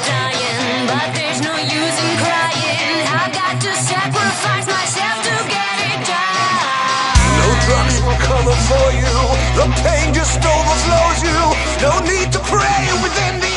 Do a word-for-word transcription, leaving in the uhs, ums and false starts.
dying, but there's no use in crying. I've got to sacrifice myself to get it done. No drugs will cover for you. The pain just overflows you. No need to pray within the